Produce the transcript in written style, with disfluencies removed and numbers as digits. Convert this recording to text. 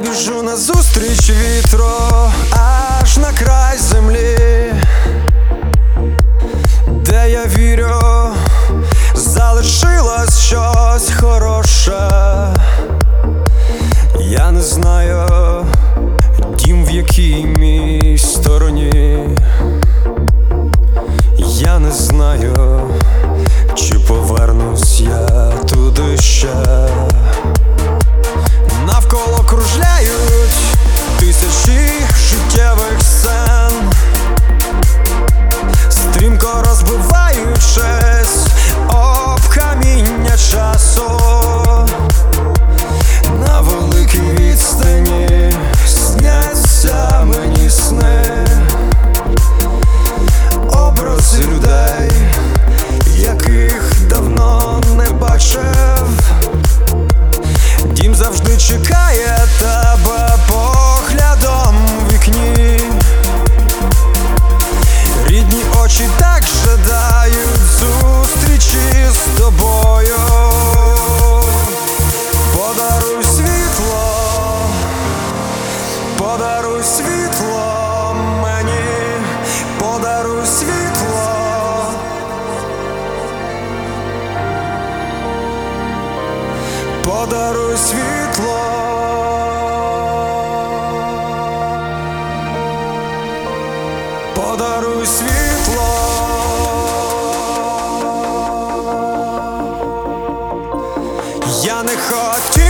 біжу назустріч вітру, аж на край землі, де я вірю, залишилось щось хороше. Я не знаю, дім в якій мій стороні. Я не знаю, чи повернусь я туди ще. Навколо кружляють тисячі життєвих сцен, стрімко розбиваючись об каміння часу. На великій відстані сняться мені сни, образи людей, яких давно не бачив. Дім завжди чекає тебе поглядом у вікні. Рідні очі так жадають зустрічі з тобою. Подаруй світло, подаруй світло мені, подаруй світло. Подаруй світло, подаруй світло. Я не хотів